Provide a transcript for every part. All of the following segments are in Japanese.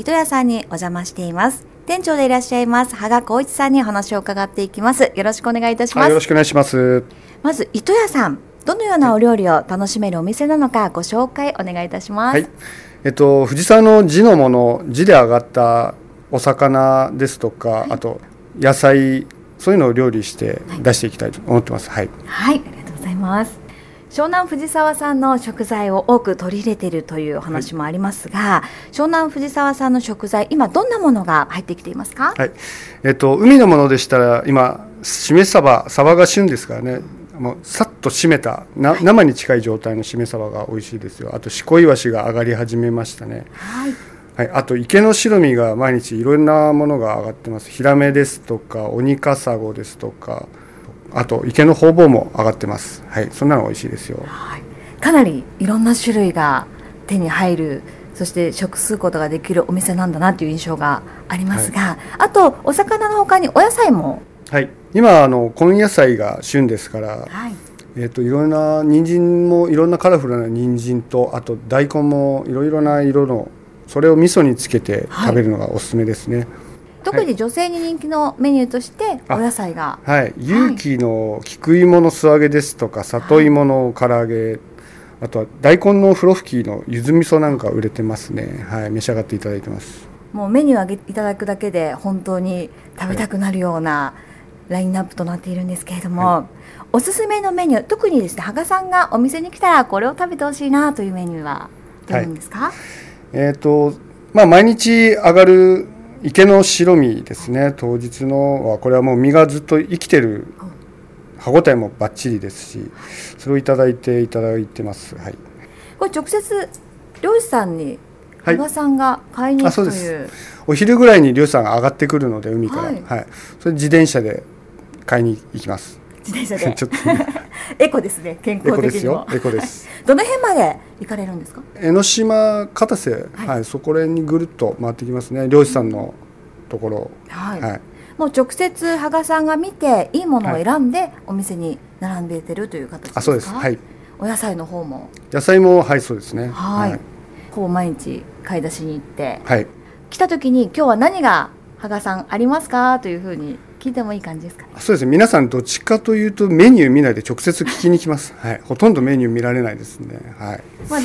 糸屋さんにお邪魔しています。店長でいらっしゃいます羽賀光一さんにお話を伺っていきます。よろしくお願いいたします。 よろしくお願いします。 まず糸屋さん、どのようなお料理を楽しめるお店なのかご紹介お願いいたします。 はい、藤沢の地のもの、地で上がったお魚ですとか、はい、あと野菜、そういうのを料理して出していきたいと思ってます。はい、 はい、ありがとうございます。湘南藤沢産の食材を多く取り入れているというお話もありますが、はい、湘南藤沢産の食材、今どんなものが入ってきていますか？ はい、海のものでしたら今しめ鯖が旬ですからね、もうさっと締めた生に近い状態のしめ鯖が美味しいですよ。あとしこいわしが上がり始めましたね。 はいはい、あと池の白身が毎日いろんなものが上がってます。ヒラメですとかオニカサゴですとか、あと池のホウボウも上がってます。はい、そんなの美味しいですよ。 はい、かなりいろんな種類が手に入る、そして食すことができるお店なんだなという印象がありますが、はい、あとお魚の他にお野菜も。 はい、今根野菜が旬ですから、 はい、 いろんな人参もいろんなカラフルな人参と、あと大根もいろいろな色の、それを味噌につけて食べるのがおすすめですね。はい、 特に女性に人気のメニューとしてお野菜が、 はい、有機の菊芋の素揚げですとか、里芋の唐揚げ、あとは大根のふろふきのゆず味噌なんか売れてますね。はい、召し上がっていただいてます。 もうメニューを挙げいただくだけで本当に食べたくなるようなラインナップとなっているんですけれども、はい、おすすめのメニュー、特にですね、羽賀さんがお店に来たらこれを食べてほしいなというメニューはどういうんですか？はい、 毎日上がる池の白身ですね。当日のはこれはもう身がずっと生きてる、歯ごたえもバッチリですし、それをいただいてます。はい、 これ直接漁師さんに羽賀さんが買いに行くという、 そうです。お昼ぐらいに漁師さんが上がってくるので、海から、はいはい、それ自転車で買いに行きます。 自転車でちょっとエコですね。健康的にもエコです。 どの辺まで行かれるんですか？ 江ノ島片瀬、はいはい、そこら辺にぐるっと回ってきますね。漁師さんのところ、 はいはい、もう直接羽賀さんが見ていいものを選んでお店に並んでいてるという形ですか？ そうです。はい、 お野菜の方も。 野菜も、はい、そうですね。 はい、はい、ほぼ毎日買い出しに行って、 はい、 来た時に今日は何が羽賀さんありますかというふうに聞いてもいい感じですかね？ そうですね。皆さんどっちかというとメニュー見ないで直接聞きに来ます。はい、ほとんどメニュー見られないですね。はい、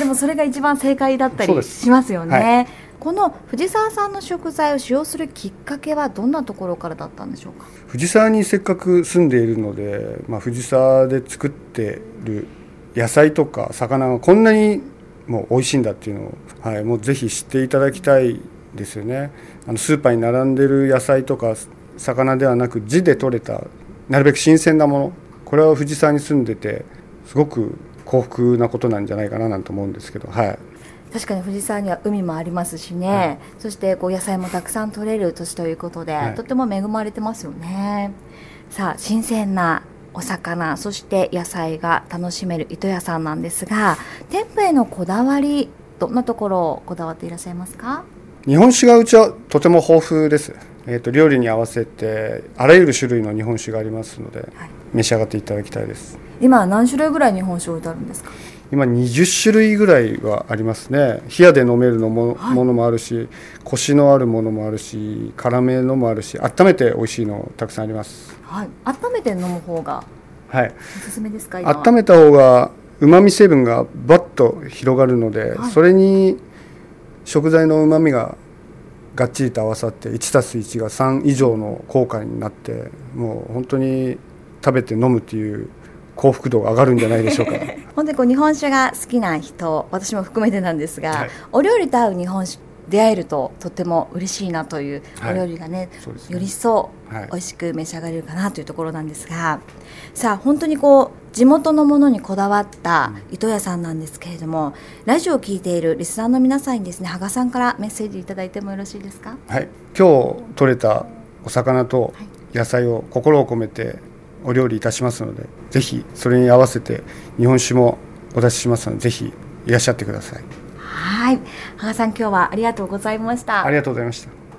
でもそれが一番正解だったりしますよね。はい、この藤沢産の食材を使用するきっかけはどんなところからだったんでしょうか？ 藤沢にせっかく住んでいるので、藤沢で作っている野菜とか魚がこんなにもう美味しいんだっていうのを、はい、もうぜひ知っていただきたいですよね。スーパーに並んでいる野菜とか魚ではなく、地で採れたなるべく新鮮なもの、これは藤沢に住んでてすごく幸福なことなんじゃないかななんて思うんですけど、はい、 確かに藤沢には海もありますしね、はい、そして野菜もたくさん採れる土地ということで、はい、とても恵まれてますよね。さあ、新鮮なお魚、そして野菜が楽しめる糸屋さんなんですが、店舗へのこだわり、どんなところをこだわっていらっしゃいますか？ 日本酒がうちはとても豊富です。料理に合わせてあらゆる種類の日本酒がありますので、はい、召し上がっていただきたいです。 今何種類ぐらい日本酒置いてあるんですか？ 今20種類ぐらいはありますね。冷やで飲めるのも、はい、ものもあるし、コシのあるものもあるし、辛めのもあるし、温めて美味しいのたくさんあります。 はい、温めて飲む方がおすすめですか？ はい、温めた方がうまみ成分がバッと広がるので、はい、それに食材のうまみががっちりと合わさって 1+1 が3以上の効果になって、もう本当に食べて飲むっていう幸福度が上がるんじゃないでしょうか。 本当に日本酒が好きな人、私も含めてなんですが、はい、お料理と合う日本酒出会えるととても嬉しいなという、はい、お料理がね、より一層美味しく召し上がれるかなというところなんですが、さあ本当に地元のものにこだわった糸屋さんなんですけれども、ラジオを聞いているリスナーの皆さんにですね、羽賀さんからメッセージいただいてもよろしいですか？ はい、今日取れたお魚と野菜を心を込めてお料理いたしますので、ぜひそれに合わせて日本酒もお出ししますので、ぜひいらっしゃってください。 はい、羽賀さん、今日はありがとうございました。 ありがとうございました。